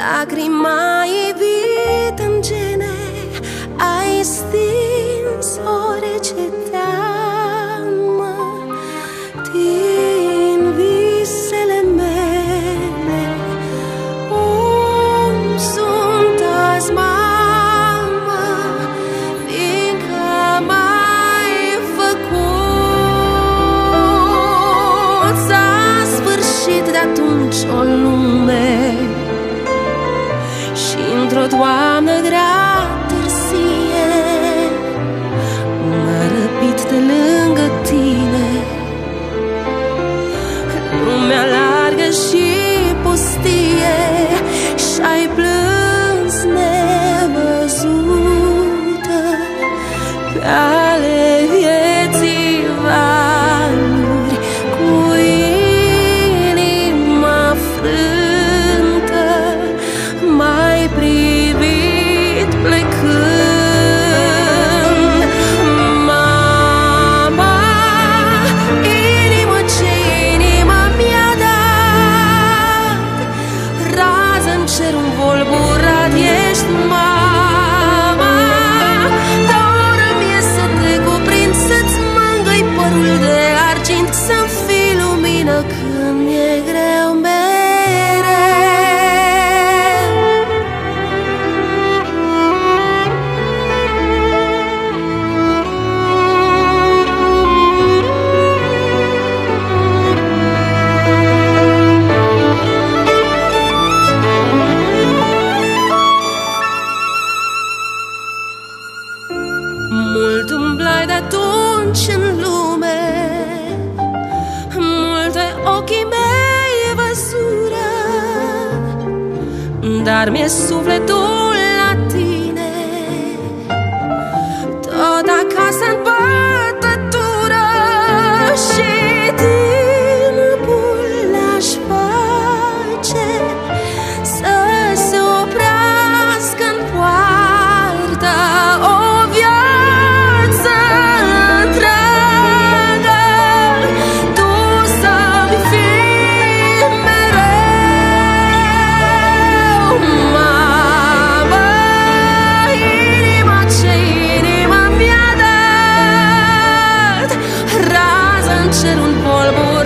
Lacrima evit în gene, ai stins orice teamă din visele mele. Sunt azi, mamă, fiindcă m-ai făcut. S-a sfârșit de atunci o lume și într-o toamnă grea târzie m-a răpit de lângă tine. Lumea largă și pustie și-ai plâns nevăzută pe ale vieții valuri, cu inima frântă m-ai privit plecând. Mama, inimă ce inima mi-a dat, rază-n cer un volburat ești, mama. Doră-mi să te cuprind, să-ți mângâi părul de argint, să-mi fii lumină când mi-e greu mereu. Mult umblai de-atunci în lume, multe ochii mei văzură, dar mi-e sufletul la tine, tot acasă-n bătătură. Și timpul l-aș face să se oprească-n poartă, o viață întreagă tu să-mi fii mereu. Mamă, inima ce inima mi-a dat, rază-n cer un polbu